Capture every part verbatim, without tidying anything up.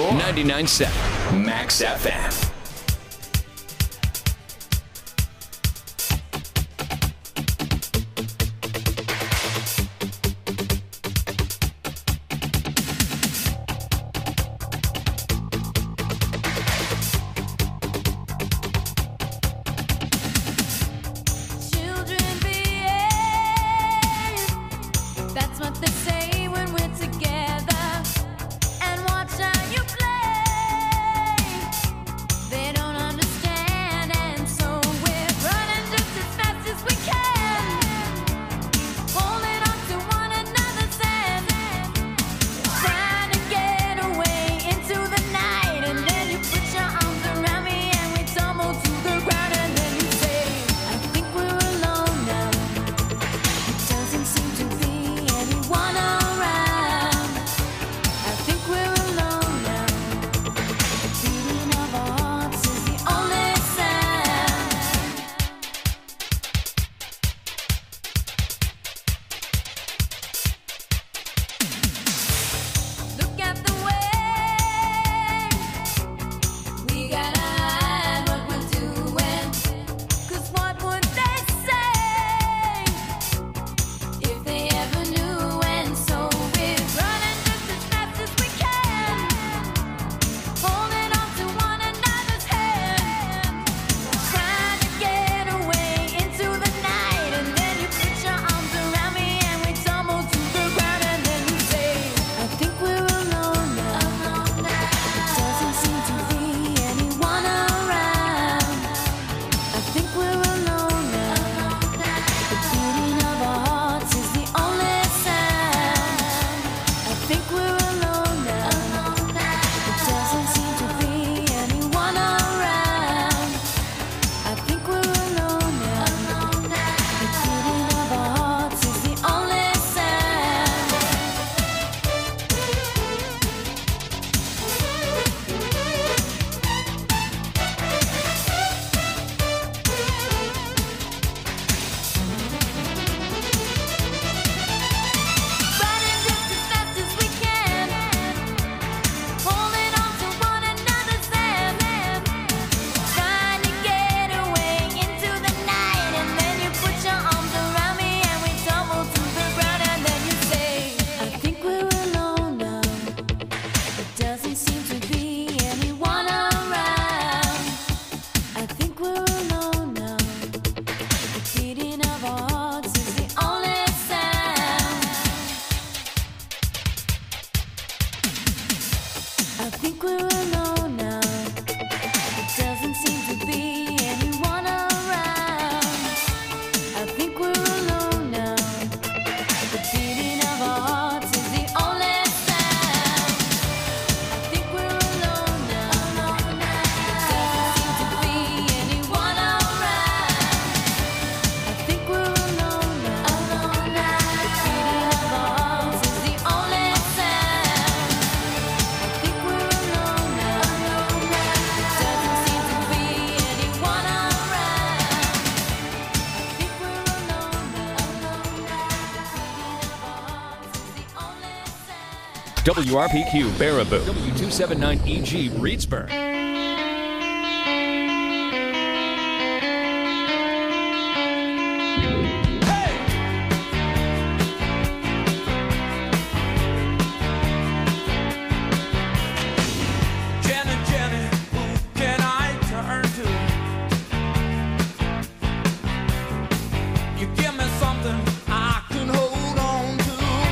more. ninety-nine point seven Max F M. W R P Q Baraboo, W two seventy-nine E G Reedsburg.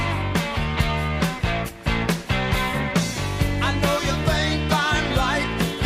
I know you think I'm right.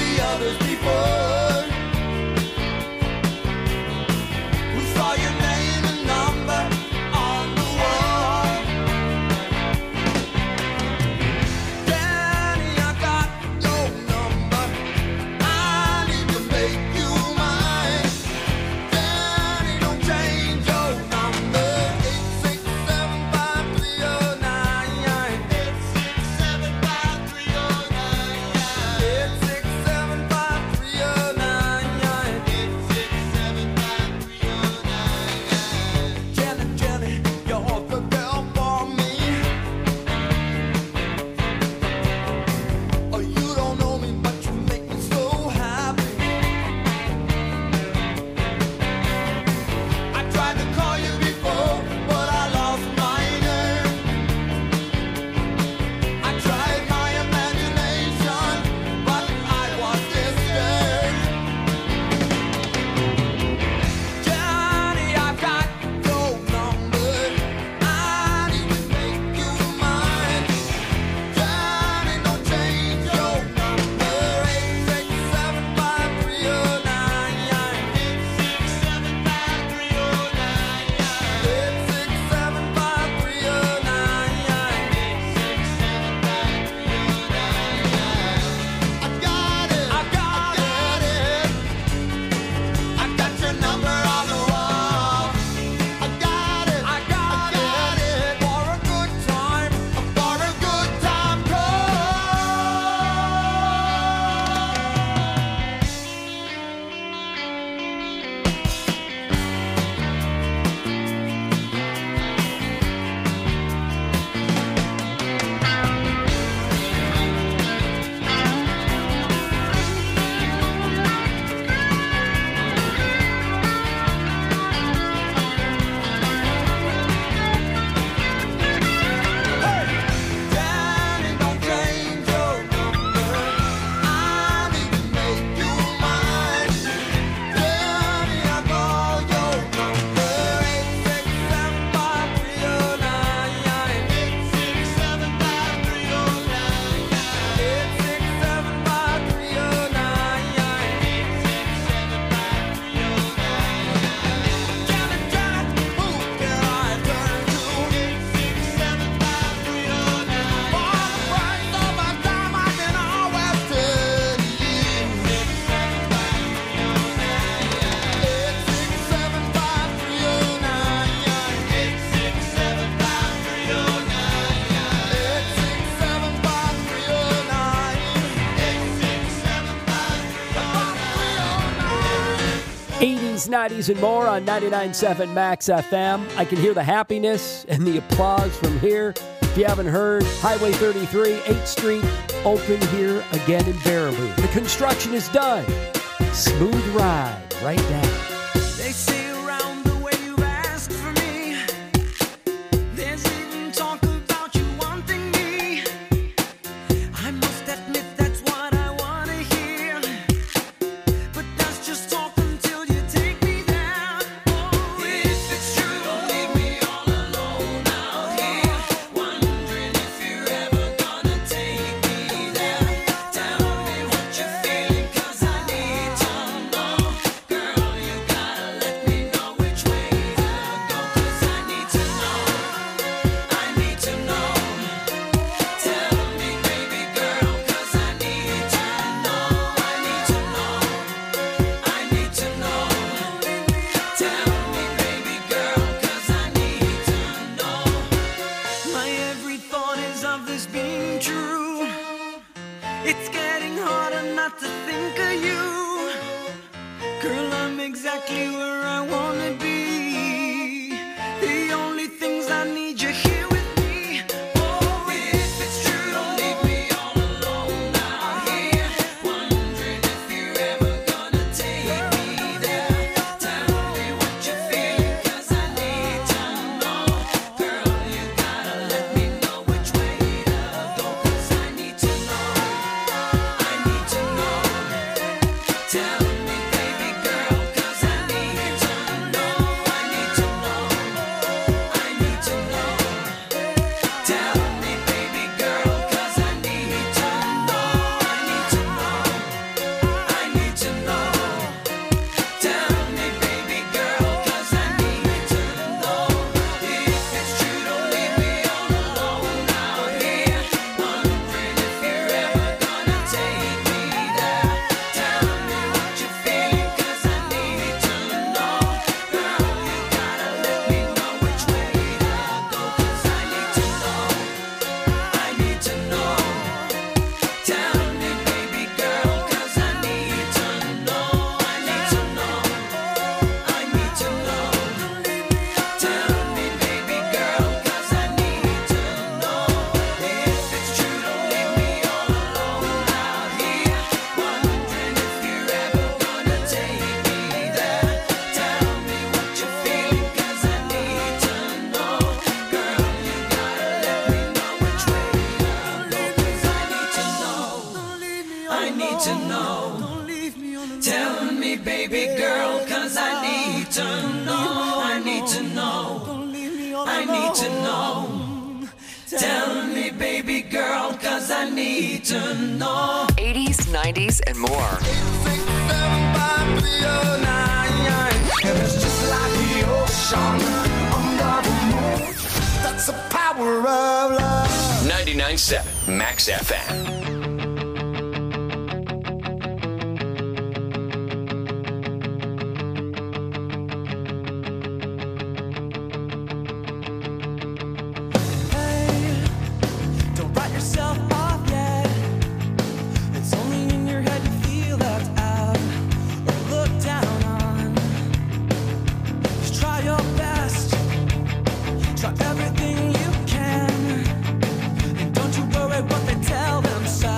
eighties, nineties, and more on ninety-nine point seven Max F M. I can hear the happiness and the applause from here. If you haven't heard, Highway thirty-three, eighth Street, open here again in Baraboo. The construction is done. Smooth ride right now. They say around the way you ask for me, there's even talk about you wanting me. I must admit that's what I want to hear, but that's just talk until you take me there. Oh, if it's true, don't leave me all alone out here, wondering if you're ever gonna take me there. Tell me what you're feeling, 'cause I need to know. Girl, you gotta let me know which way to go, 'cause I need to know. I need to know. Tell me, baby girl, 'cause I need to know. I need to know. I need to know. Tell me, baby girl, 'cause I need to know. My every thought is of this being true. It's getting harder not to think of you. Girl, I'm exactly where I wanna be. The only things I need you here with me. Oh, if it's true, don't leave me all alone out here, wondering if you're ever gonna take me there. Tell me what you're feeling, 'cause I need to know. Girl, you gotta let me know which way to go, 'cause I need to know. I need to know. Tell me, baby girl, 'cause I need to know. I need to know. I need to know. Tell me, baby girl, 'cause I need to know. I need to know. I need to know. Tell me, baby girl, 'cause I need to know. If it's true, don't leave me all alone out here, wondering if you're ever gonna take me there. Tell me what you're feeling, 'cause I need to know. Girl, you gotta let me know which way to go, 'cause I need to know. I need to know. Tell me, baby girl, 'cause I need to know. I need to know. I need to know. Tell me, baby girl, 'cause I need to know. If it's true, don't leave me all alone out here, wondering if you're ever gonna take me there. Tell me what you're feeling, 'cause I need to know. Girl, you gotta let me know which way to go, 'cause I need to know. I need to know. Tell me, baby girl, 'cause I need to know. I need to know. I need to know. Tell me, baby girl, 'cause I need to know. eighties, nineties, and more. And it's just like the ocean under the moon. That's the power of love. ninety-nine point seven Max F M. Don't write yourself off yet. It's only in your head you feel left out or looked down on. Just try your best. Try everything you can. And don't you worry what they tell themselves.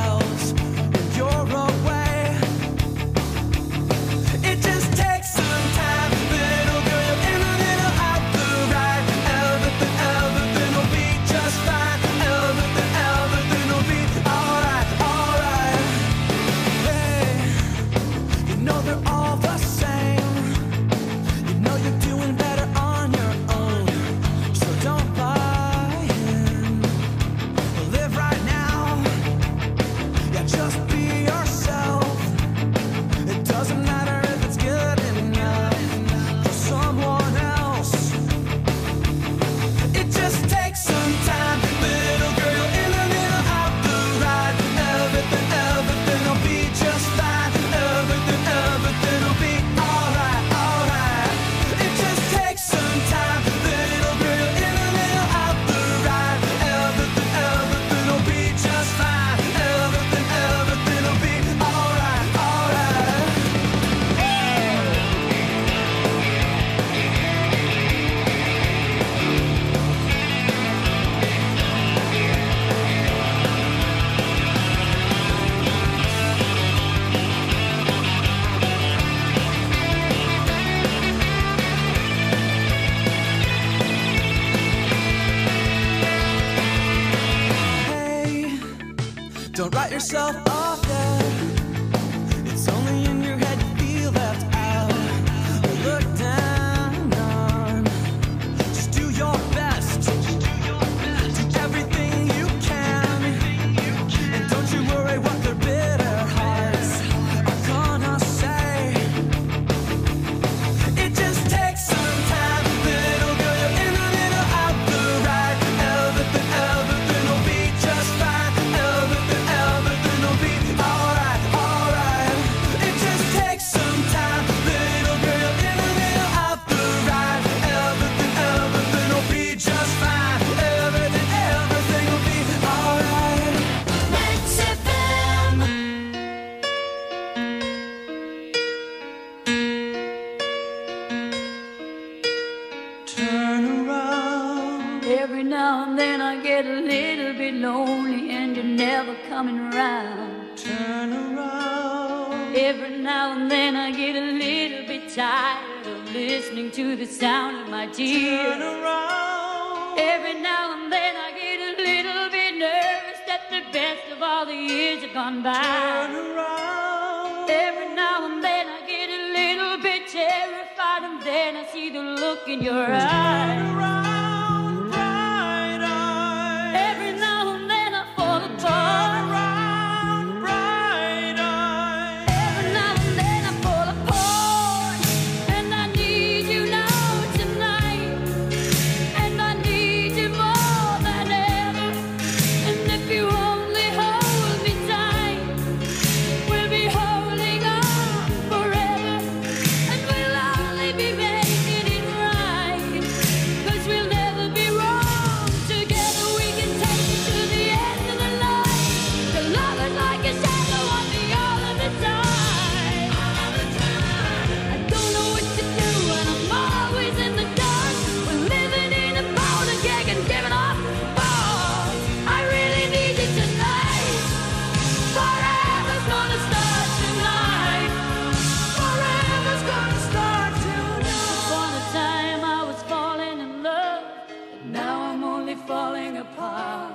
yourself off yet. It's only in your head you feel left out or looked down on. Just do your best. Do everything you can. And don't you worry what their bitter hearts are gonna say. It just takes some time, little girl. You're in the middle of the ride. Everything, everything will be just fine. Everything, everything will be alright, alright. It just takes some time, little girl. You're in the middle of the ride. Everything, everything will be just fine. Everything, everything will be alright. Mix F M. Turn around. Every now and then I get a little bit lonely and you're never coming around. Turn around. Every now and then I get a little bit tired of listening to the sound of my Turn tears. around. Every now and then I get a little bit nervous that the best of all the years have gone Turn by. around. Every now and then I get a little bit terrified and then I see the look in your eyes. Around, bright eyes. Every now and then I fall apart. Around, bright eyes. Every now and then I fall apart. And I need you now tonight. And I need you more than ever. And if you only hold me tight, we'll be holding on forever. And we'll only be making it right. 'Cause we'll never be wrong. Together we can take it to the end of the line. The love is like a shadow on me all of the time. I don't know what to do and I'm always in the dark. We're living in a powder keg and giving off balls. I really need you tonight. Forever's gonna start tonight. Forever's gonna start tonight. Upon a time I was falling in love, but now I'm only falling apart.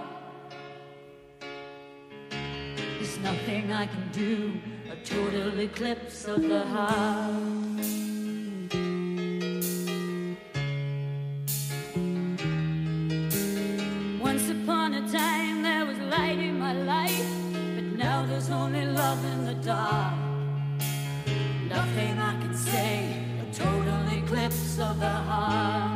There's nothing I can do, a total eclipse of the heart. Once upon a time there was light in my life, but now there's only love in the dark. Nothing I can say, a total eclipse of the heart.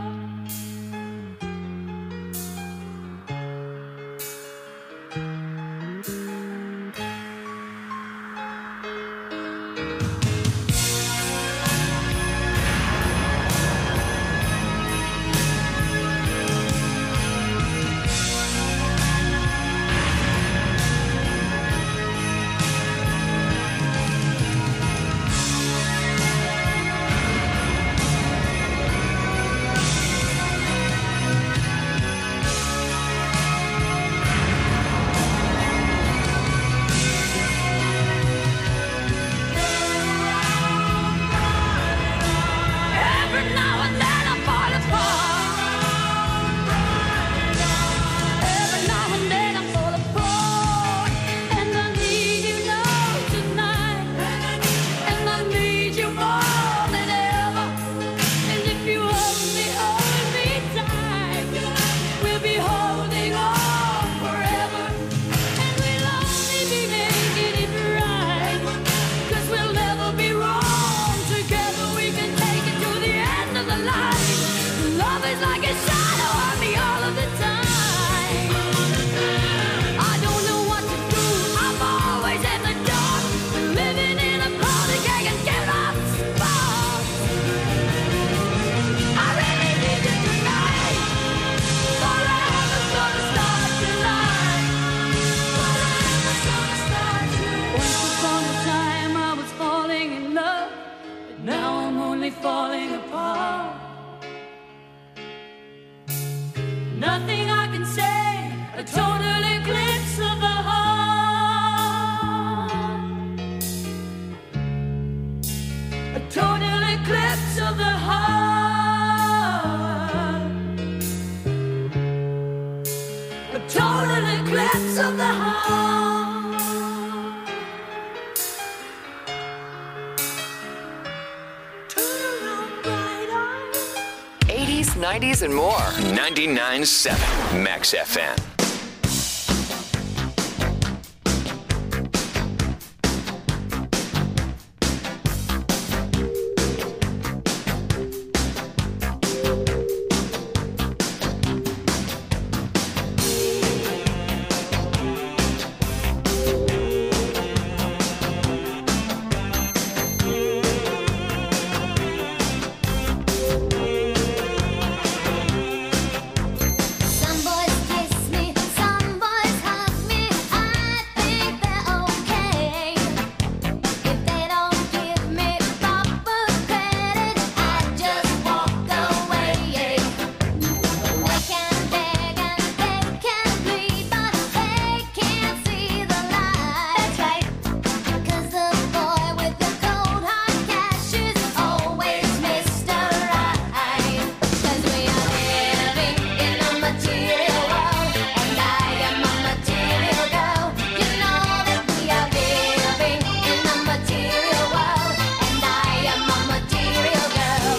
Every now and then I fall apart. Every now and then I fall apart. And I need you now tonight. And I need you more than ever. And if you only hold me tight, we'll be holding on forever. And we'll only be making it right. 'Cause we'll never be wrong. Together we can take it to the end of the line. Love is like a shadow on me all of the time. I don't know what to do. I'm always in the dark. Living in a powder keg and giving off sparks. I really need you tonight. Forever's gonna start tonight. Forever's gonna start tonight. Once upon a time I was falling in love, but now I'm only falling apart. Nothing I can say, a total eclipse of the heart. A total eclipse of the heart. A total eclipse of the heart. eighties, nineties, and more. ninety-nine point seven Max F M. Some boys kiss me, some boys hug me. I think they're okay. If they don't give me proper credit, I just walk away. They can beg and they can plead, but they can't see the light. That's right. 'Cause the boy with the cold hard cash is always Mister Right. 'Cause we are living in a material world, and I am a material girl. You know that we are living in a material world, and I am a material girl.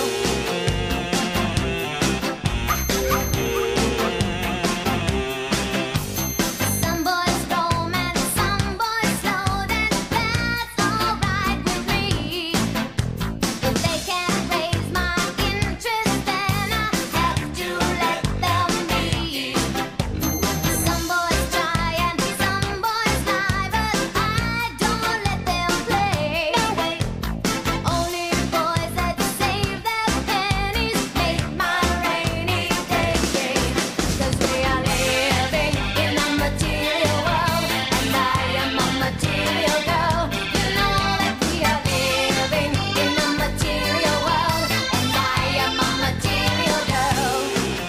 Some boys roam and some boys float, and that's alright with me. If they can't raise my interest, then I have to let them be. Some boys try and some boys lie, but I don't let them play. No way. Only boys that save their pennies make my rainy day. 'Cause we are living in a material world, and I am a material girl. You know that we are living in a material world, and I am a material girl.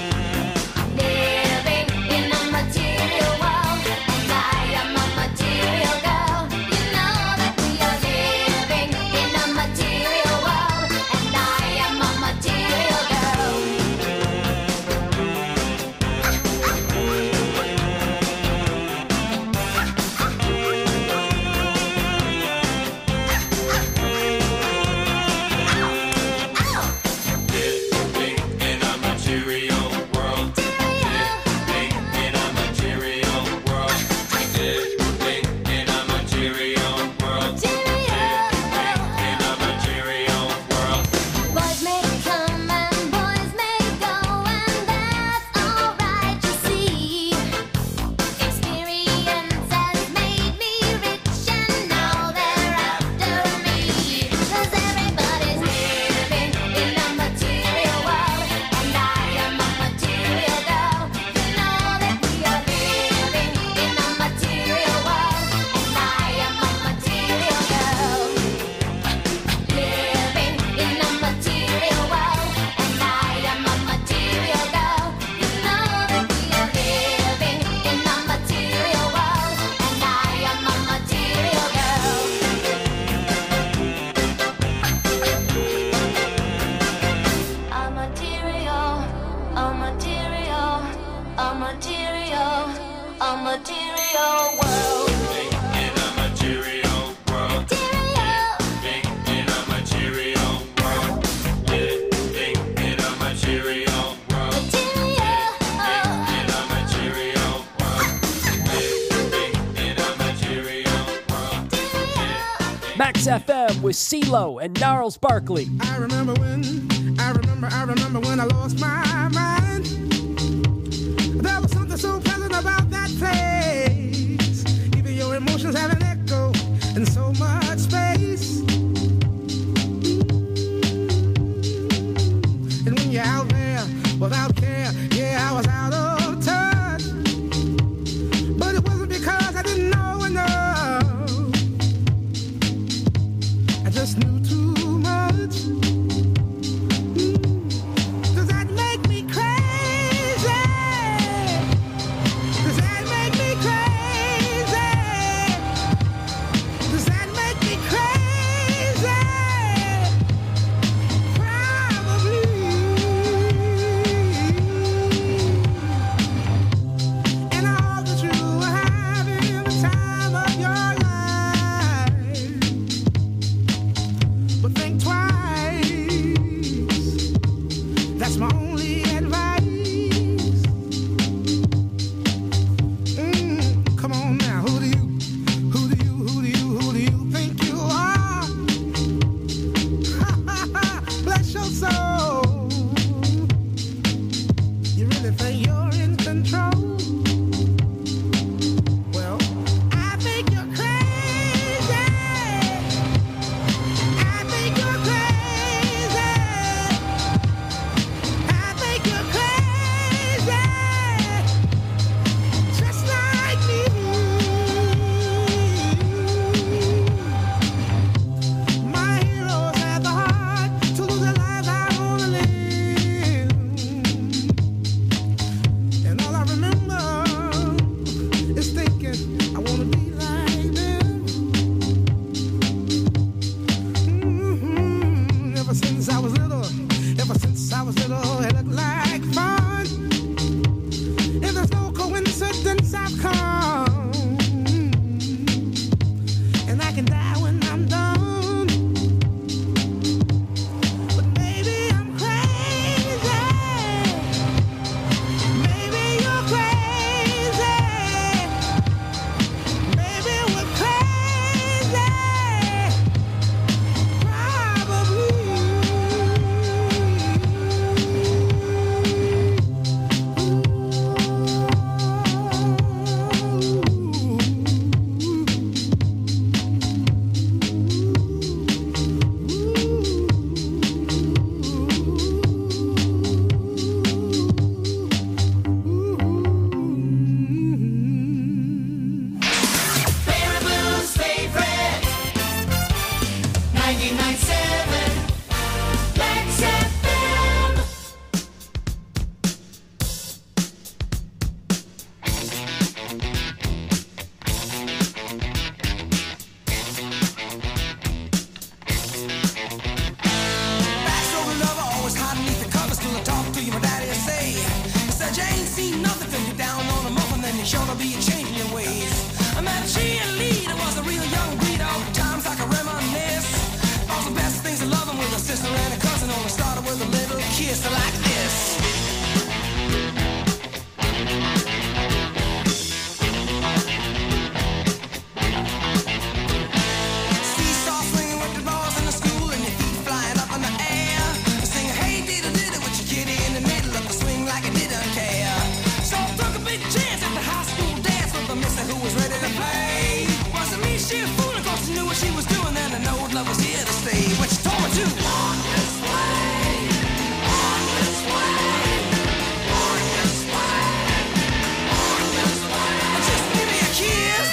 Living in a material world, and I am a material girl. You know that we are living in a material world, and I am a material girl. In a material world, living in a material world, living in a material world, living in a material world. Boys may come and boys may go, and that's alright, you see. Experience has made me rich, and now they're after me. 'Cause everybody's living in a material world, and I am a material girl. You know that we are living in a material world, and I am a material girl. Living in a material world, and I am a material girl. You know that we are living in a material world, and I am a material girl. A material, a material, a material, a material world. In a material world, Material. living in a material world, living in a material world, Material. in a material world, living in a material world. Max F M with CeeLo and Gnarls Barkley. I remember when, I remember, I remember when I lost my mind. There was something so pleasant about that place. Even your emotions have an echo in so much space. And when you're out there without care, yeah, I was out of touch. But it wasn't because I didn't know enough. I just knew too much. Does that make me crazy? Does that make me crazy? Does that make love was here to stay. When she told me to walk this way, walk this way, walk this way, walk this way. Just give me a kiss.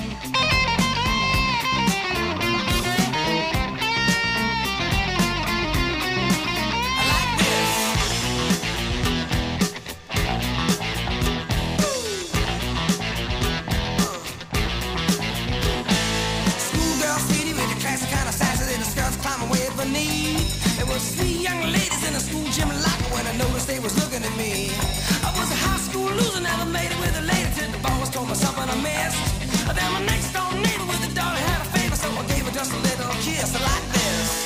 There was three young ladies in a school gym locker when I noticed they was looking at me. I was a high school loser, never made it with a lady till the boss told me something I missed. Then my next door neighbor with a daughter had a favor, so I gave her just a little kiss like this.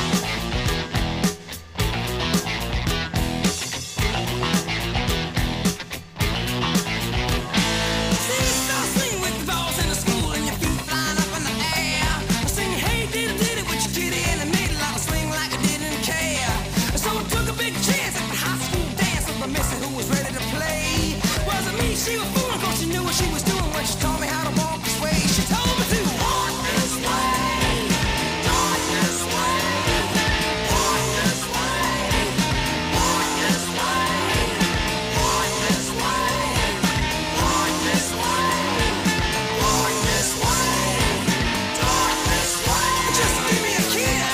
See, you start swinging with the balls in the school and your feet flying up in the air. Sing, hey, diddy, diddy, with your kitty in the middle. Like I didn't care. So I took a big chance at the high school dance with my missy who was ready to play. Wasn't me, she was fooling, cause she knew what she was doing when she taught me how to walk this way. She told me to walk this way, walk this way, walk this way, walk this way, walk this way, walk this way, walk this way, walk this way. Just give me a kiss.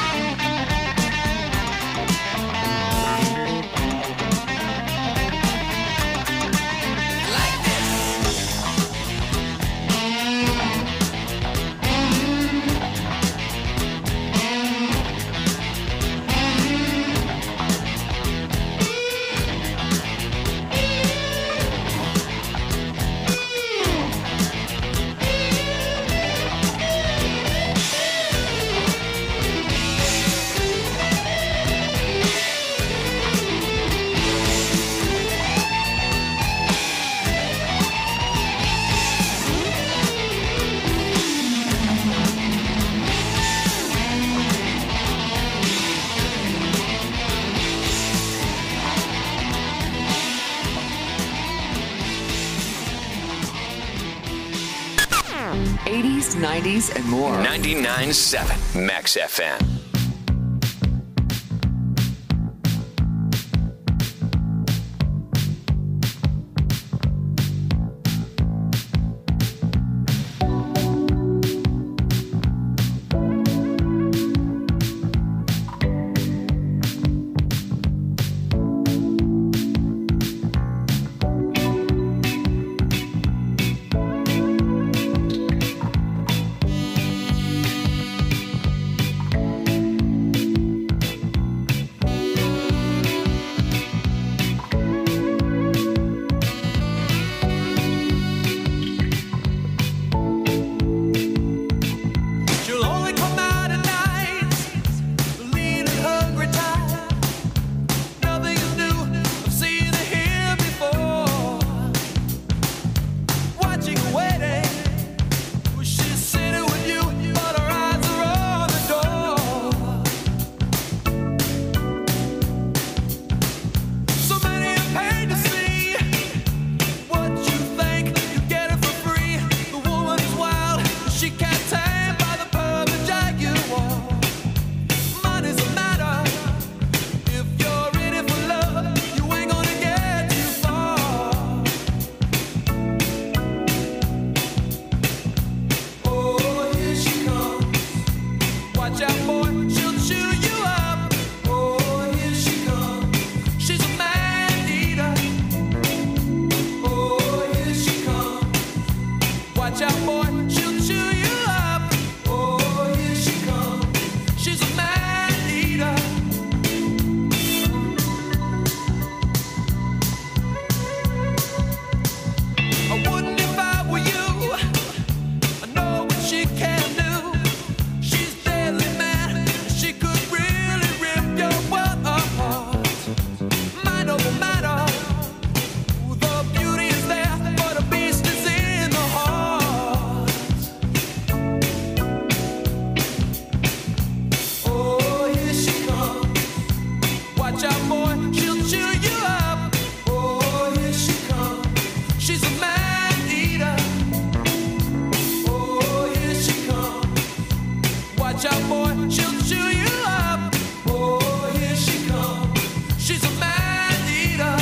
eighties, nineties, and more. ninety-nine point seven Max F M. Watch out, boy, she'll chew you up. Oh, here she comes. She's a man eater.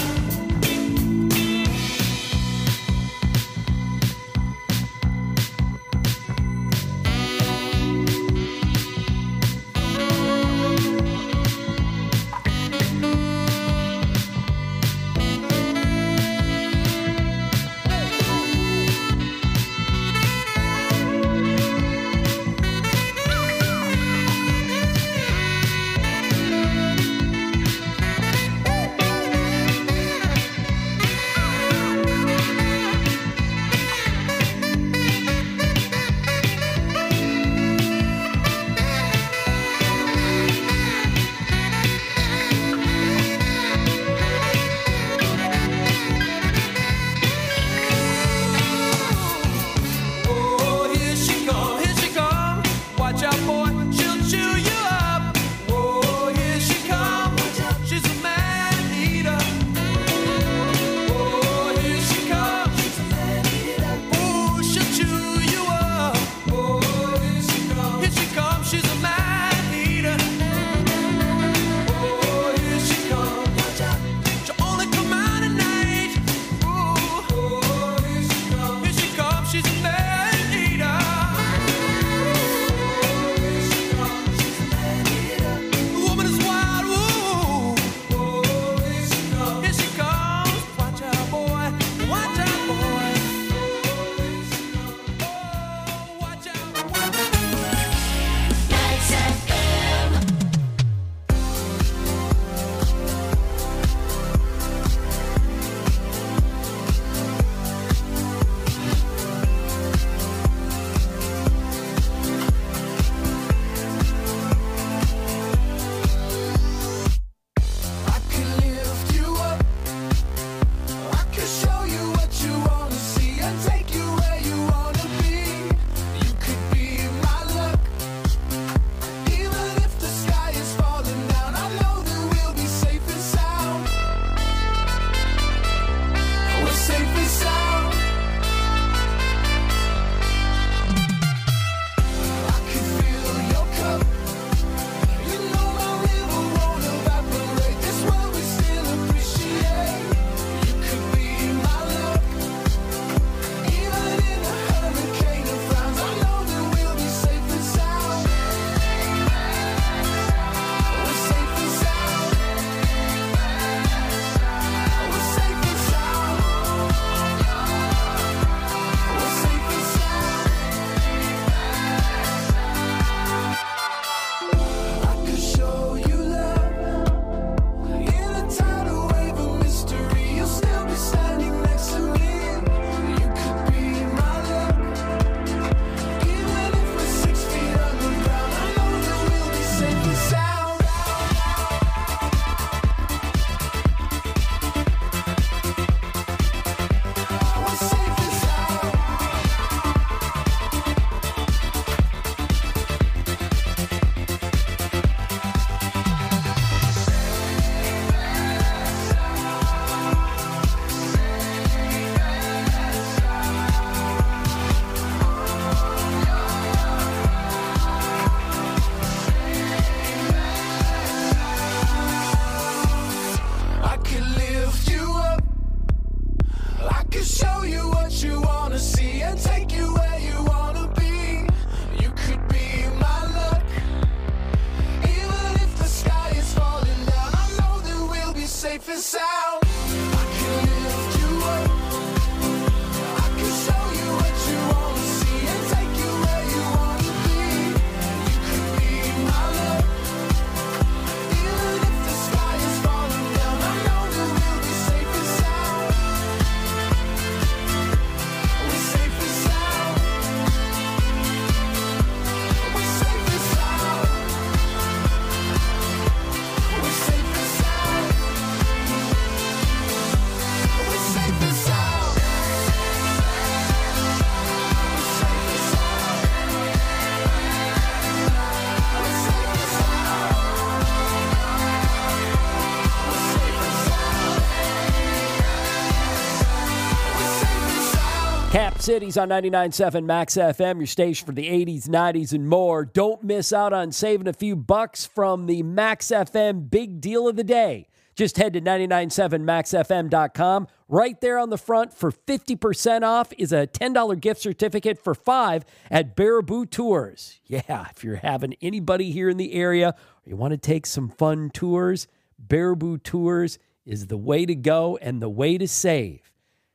Cap Cities on ninety-nine point seven Max F M, your station for the eighties, nineties, and more. Don't miss out on saving a few bucks from the Max F M Big Deal of the Day. Just head to nine nine seven max f m dot com. Right there on the front for fifty percent off is a ten dollars gift certificate for five at Baraboo Tours. Yeah, if you're having anybody here in the area or you want to take some fun tours, Baraboo Tours is the way to go and the way to save.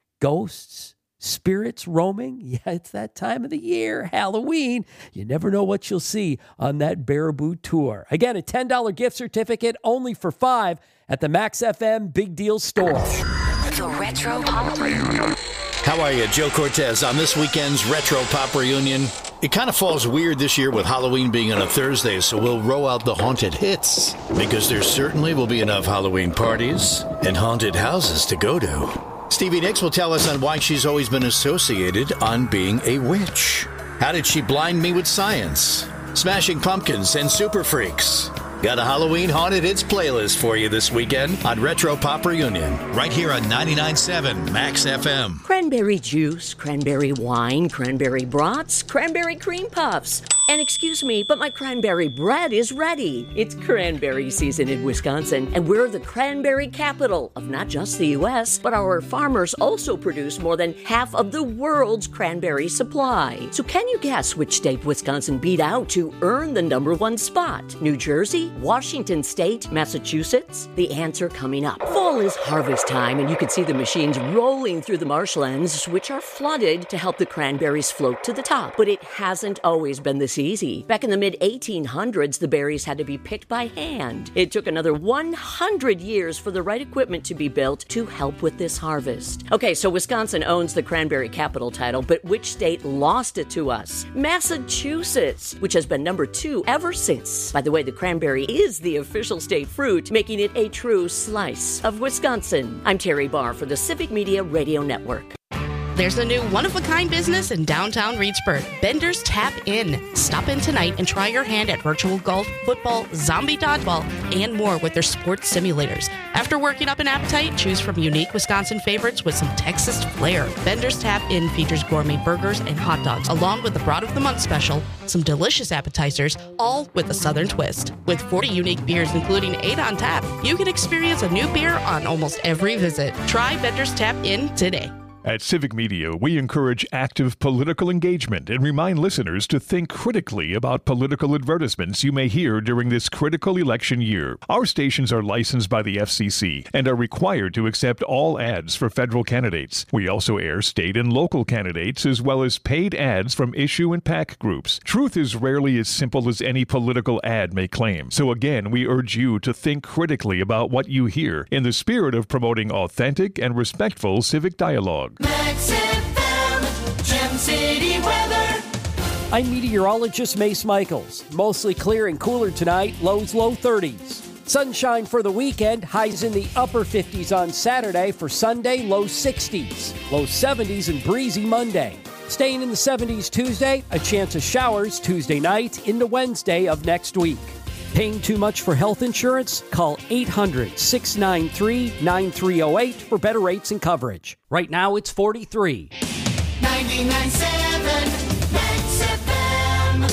Ghosts, spirits roaming? Yeah, it's that time of the year, Halloween. You never know what you'll see on that Baraboo Tour. Again, a ten dollars gift certificate only for five at the Max F M Big Deal store. The Retro Pop Reunion. How are you? Joe Cortez on this weekend's Retro Pop Reunion. It kind of falls weird this year with Halloween being on a Thursday, so we'll roll out the haunted hits, because there certainly will be enough Halloween parties and haunted houses to go to. Stevie Nicks will tell us on why she's always been associated on being a witch. How did she blind me with science? Smashing Pumpkins and Super Freaks. Got a Halloween Haunted Hits playlist for you this weekend on Retro Pop Reunion, right here on ninety-nine point seven Max F M. Cranberry juice, cranberry wine, cranberry brats, cranberry cream puffs. And excuse me, but my cranberry bread is ready. It's cranberry season in Wisconsin, and we're the cranberry capital of not just the U S, but our farmers also produce more than half of the world's cranberry supply. So can you guess which state Wisconsin beat out to earn the number one spot? New Jersey? Washington State? Massachusetts? The answer coming up. Fall is harvest time, and you can see the machines rolling through the marshlands, which are flooded to help the cranberries float to the top. But it hasn't always been this easy. Back in the mid eighteen hundreds, the berries had to be picked by hand. It took another one hundred years for the right equipment to be built to help with this harvest. Okay, so Wisconsin owns the cranberry capital title, but which state lost it to us? Massachusetts, which has been number two ever since. By the way, the cranberry is the official state fruit, making it a true slice of Wisconsin. I'm Terry Barr for the Civic Media Radio Network. There's a new one-of-a-kind business in downtown Reedsburg, Bender's Tap In. Stop in tonight and try your hand at virtual golf, football, zombie dodgeball, and more with their sports simulators. After working up an appetite, choose from unique Wisconsin favorites with some Texas flair. Bender's Tap In features gourmet burgers and hot dogs, along with the Broad of the Month special, some delicious appetizers, all with a Southern twist. With forty unique beers, including eight on tap, you can experience a new beer on almost every visit. Try Bender's Tap In today. At Civic Media, we encourage active political engagement and remind listeners to think critically about political advertisements you may hear during this critical election year. Our stations are licensed by the F C C and are required to accept all ads for federal candidates. We also air state and local candidates as well as paid ads from issue and PAC groups. Truth is rarely as simple as any political ad may claim. So again, we urge you to think critically about what you hear in the spirit of promoting authentic and respectful civic dialogue. Max F M, Gem City weather. I'm meteorologist Mace Michaels. Mostly clear and cooler tonight, lows low thirties. Sunshine for the weekend, highs in the upper fifties on Saturday. For Sunday, low sixties. Low seventies and breezy Monday. Staying in the seventies Tuesday, a chance of showers Tuesday night into Wednesday of next week. Paying too much for health insurance? Call eight hundred, six nine three, nine three zero eight for better rates and coverage. Right now, it's forty-three. ninety-nine point seven Max F M.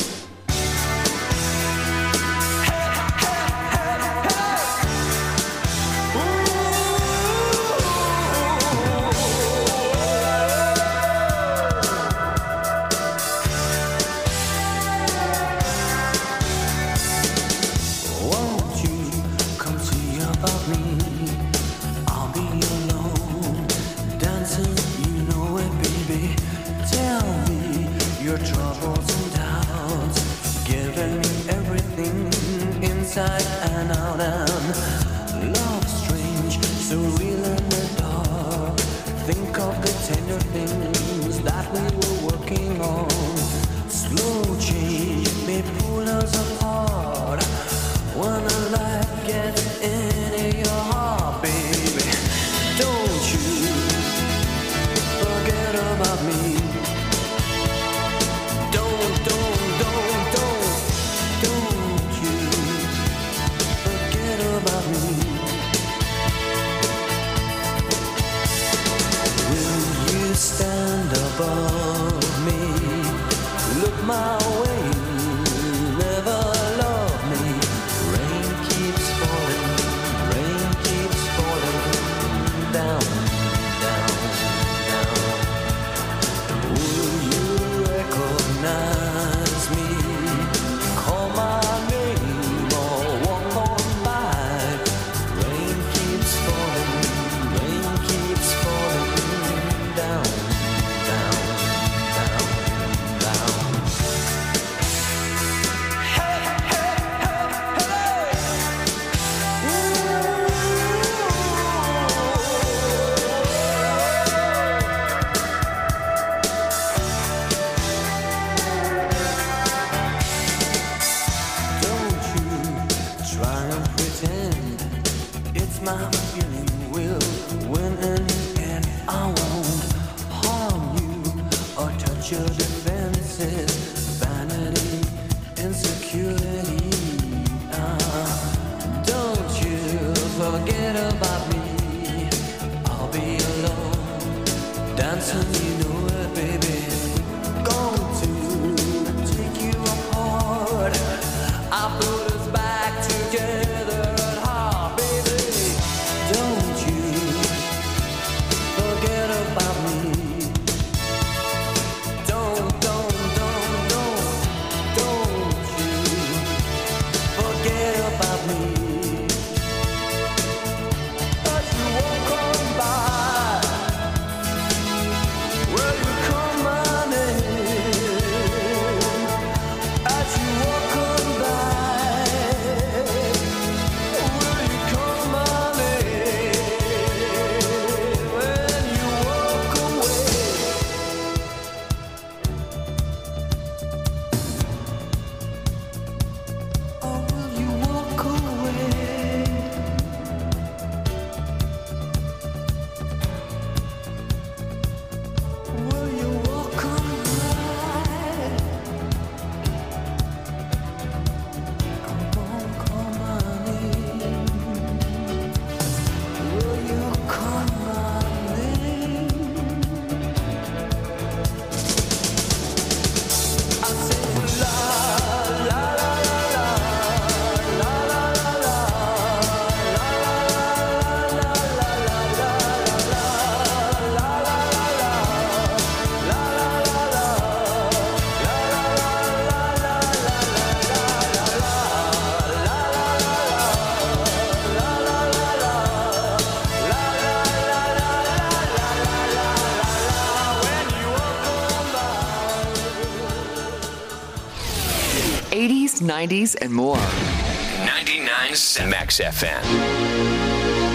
Won't you come see about me? I'll be alone, dancing, you know it, baby. Tell me your troubles and doubts, giving me everything inside and out. And love strange, so real in the dark. Think of the tender things that we were working on. Slow change may pull us apart. When the light gets into your heart, baby, don't you forget about me. Don't, don't, don't, don't, don't you forget about me. Will you stand my feeling will win in the end. I won't harm you or touch your defenses. Vanity, insecurity. Uh, don't you forget about me. I'll be alone, dancing, you know it, baby. Going to take you apart. I put us back together at heart, baby. Don't you forget about me. Don't, don't, don't, don't, don't you forget about me. As you walk on by, will you call my name? As you walk on by, will you call my name? When you walk away, oh, will you walk away? Will you walk away? I won't call my name. Will you call my name? I say la la la la la la la la la la la la la la eighties, nineties, and more. ninety-nine point seven Max F M.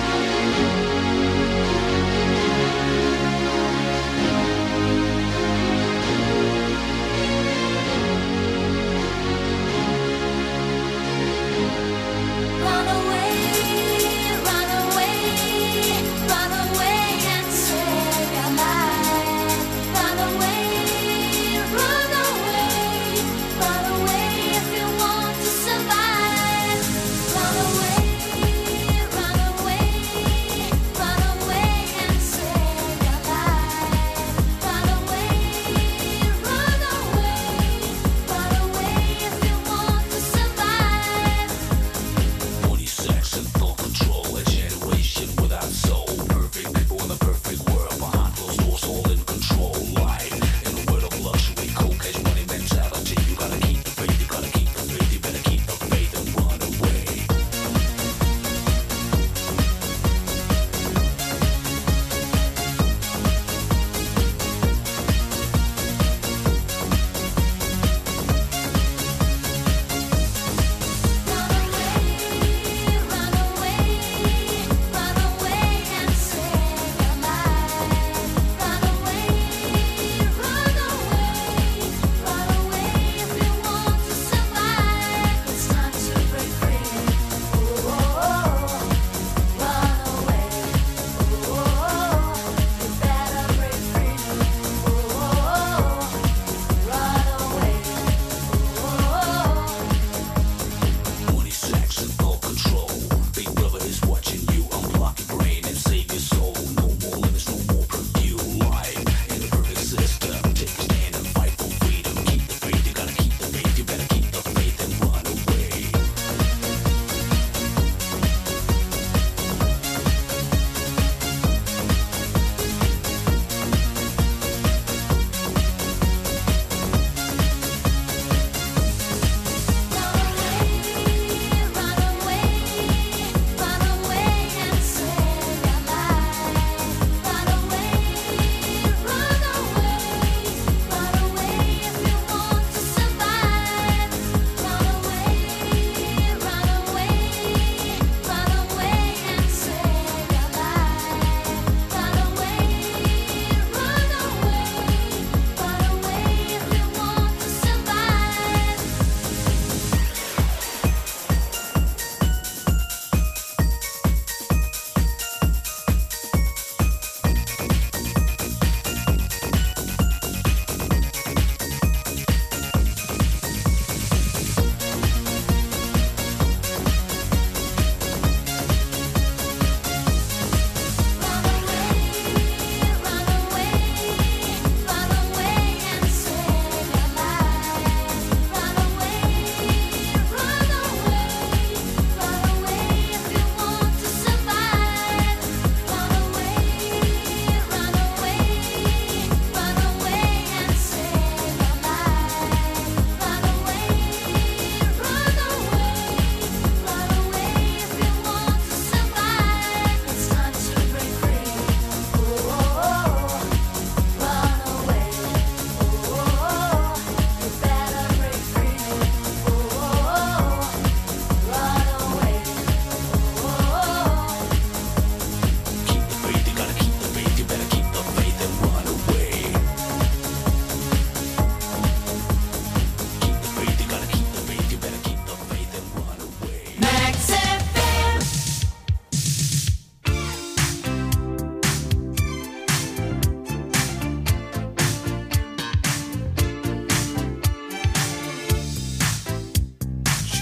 Run away, run away, run away and save your life. Run away, run away, run away if you want to survive. Run away, run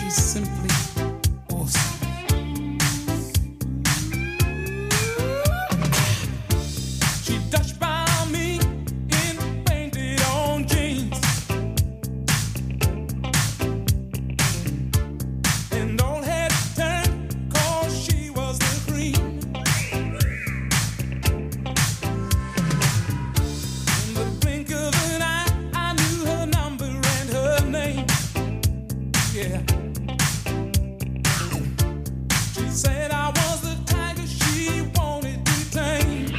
She's simply awesome. She touched by me in painted on jeans, and all had turned 'cause she was the cream. In the blink of an eye, I knew her number and her name. Yeah. She said I was the tiger she wanted to tame.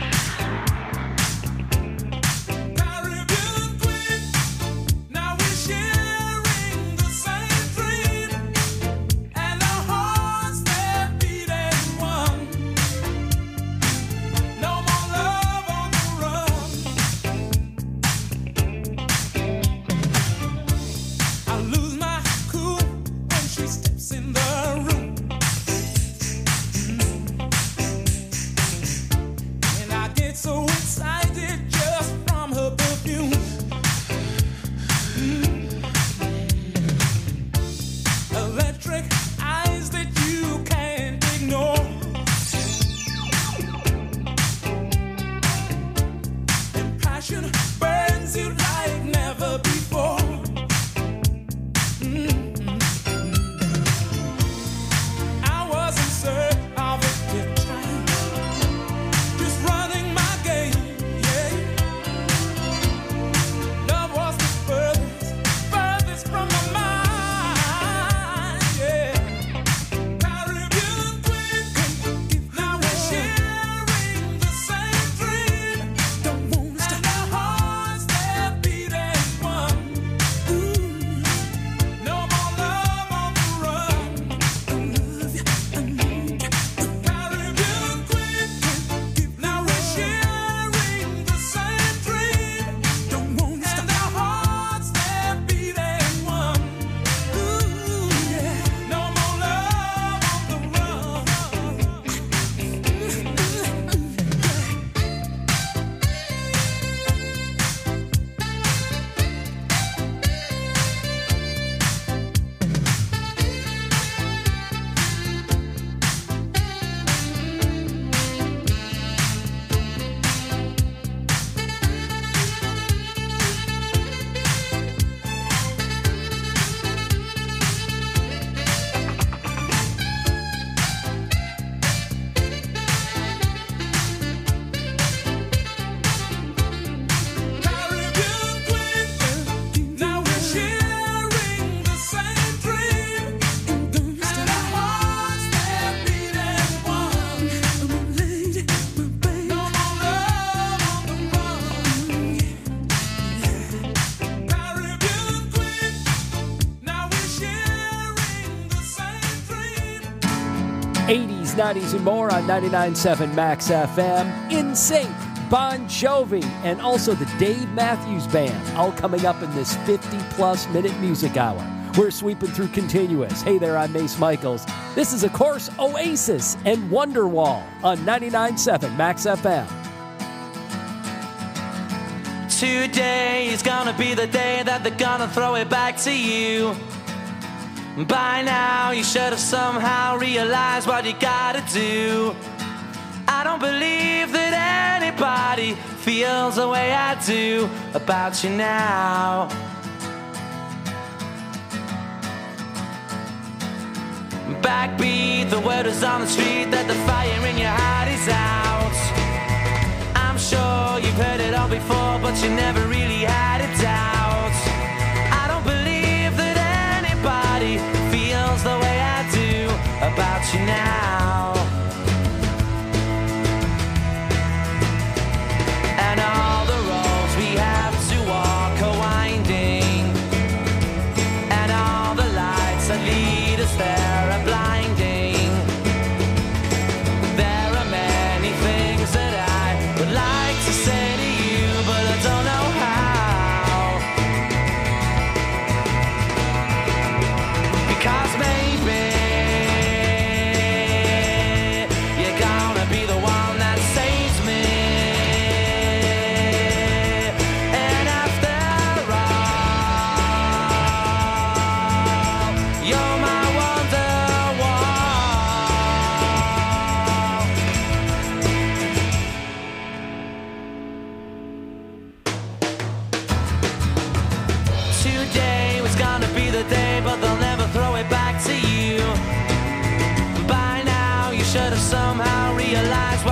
Caribbean queen, now we're sharing the same dream, and our hearts they're beating one. No more love on the run. I lose my cool when she steps in the room, and I get so excited just from her perfume. Mm. Electric eyes that you can't ignore, and passion burns you like never before. Mm. I was in search of a good time, just running my game, yeah. Love was the furthest, furthest from my mind, yeah. Caribbean queen, now we're sharing the same dream. Don't wanna stop. And our hearts they're beating one. Ooh, no more love on the run. I love you, I need you. Caribbean queen, now we're sharing the same dream. Don't wanna stop. And our hearts they're beating one. Ooh, yeah. No more love on the run. Caribbean queen, now we're sharing the same dream, and our hearts they're beating one. My lady, my baby. No more love on the run. Caribbean queen, now we're sharing the same dream. eighties, nineties, and more on ninety-nine point seven Max F M. In Sync, Bon Jovi, and also the Dave Matthews Band, all coming up in this fifty-plus minute music hour. We're sweeping through continuous. Hey there, I'm Mace Michaels. This is, of course, Oasis and Wonderwall on ninety-nine point seven Max F M. Today is gonna be the day that they're gonna throw it back to you. By now you should have somehow realized what you gotta do. I don't believe that anybody feels the way I do about you now. Backbeat, the word is on the street that the fire in your heart is out. I'm sure you've heard it all before, but you never really had a doubt. I don't believe that anybody feels the way I do about you now. And all the roads we have to walk are winding, and all the lights that lead us there are blinding. There are many things that I would like to say to you, but I don't know how. Because maybe you're gonna be the one that saves me. And after all, you're my one.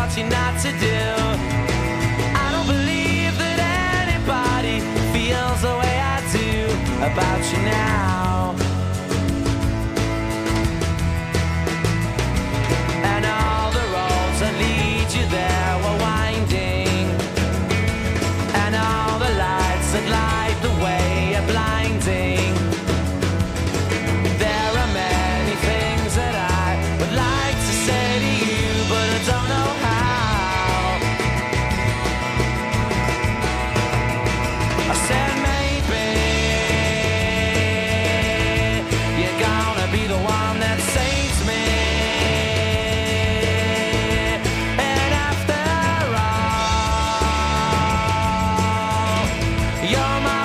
want you not to do. I don't believe that anybody feels the way I do about you now. And all the roads that lead you there were winding, and all the lights that light the way are blinding. There are many things that I would like to say to you, but I don't know how. I said maybe you're gonna be the one that saves me. And after all, you're my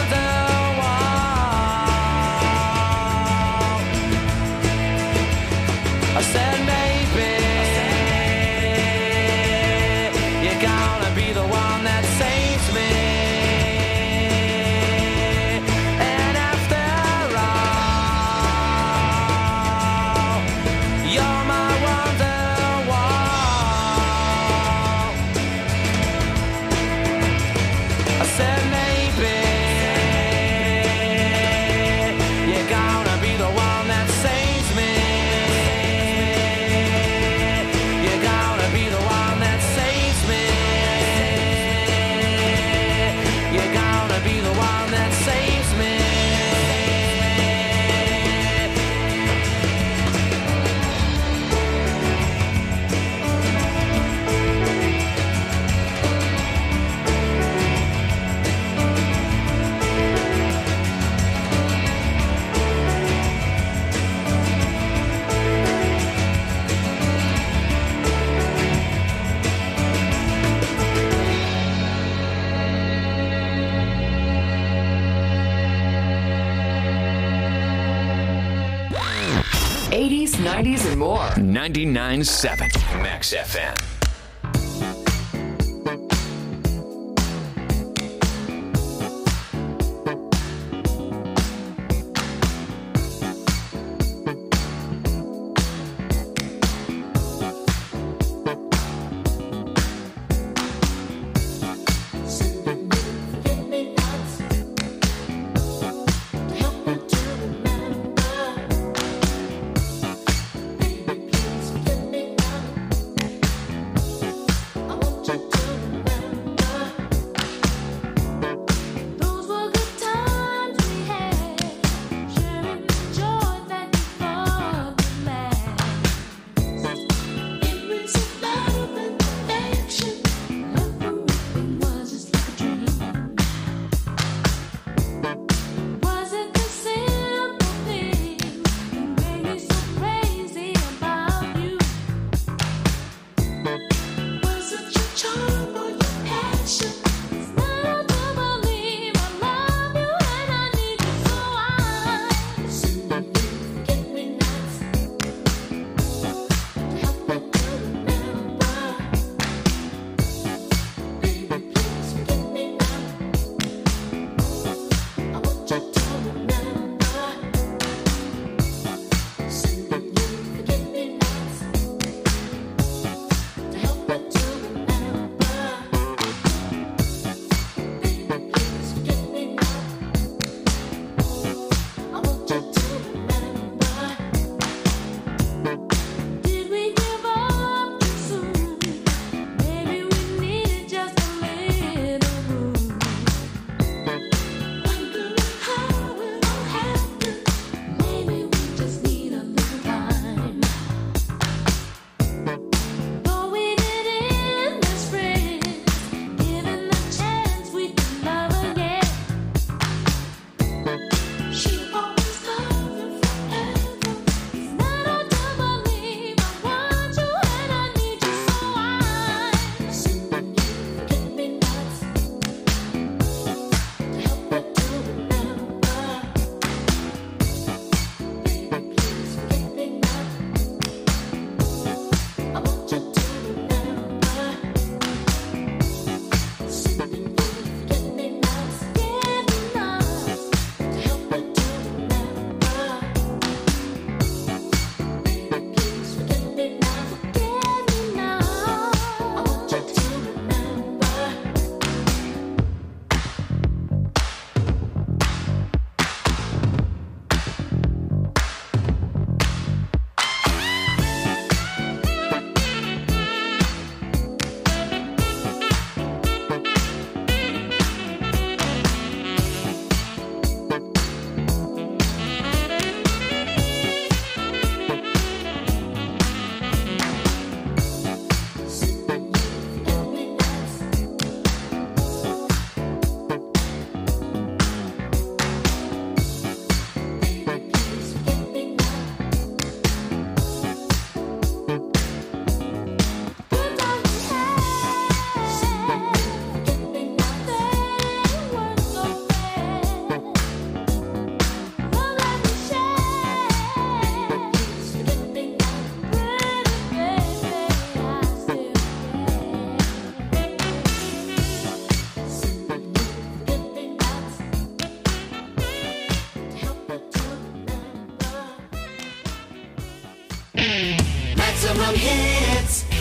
I said maybe you're gonna be the one that saves me. And after all, you're my wonderwall. I said maybe you're gonna be the one that saves me. Be the one that saves me. eighties, nineties, and more. ninety-nine point seven Max F M. Maximum hits.